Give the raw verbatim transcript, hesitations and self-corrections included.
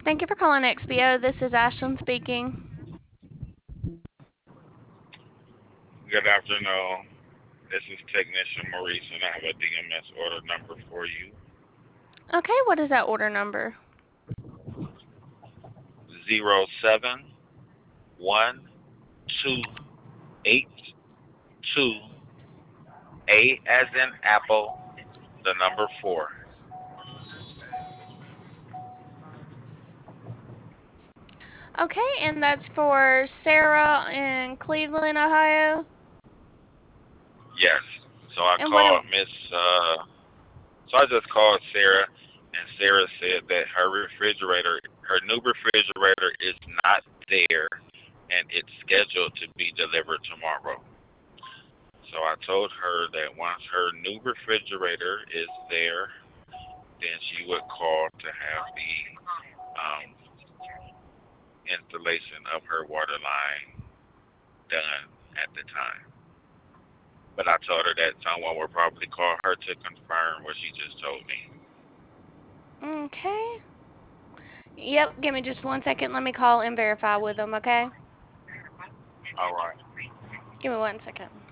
Thank you for calling X B O. This is Ashlyn speaking. Good afternoon. This is Technician Maurice, and I have a D M S order number for you. Okay, what is that order number? Zero seven one two eight two A as in apple, the number four. Okay, and that's for Sarah in Cleveland, Ohio. Yes. So I And what? called Miss. Uh, so I just called Sarah, and Sarah said that her refrigerator, her new refrigerator, is not there, and it's scheduled to be delivered tomorrow. So I told her that once her new refrigerator is there, then she would call to have the um, installation of her water line done at the time. But I told her that someone would probably call her to confirm what she just told me. Okay. Yep, give me just one second. Let me call and verify with them, okay? All right. Give me one second.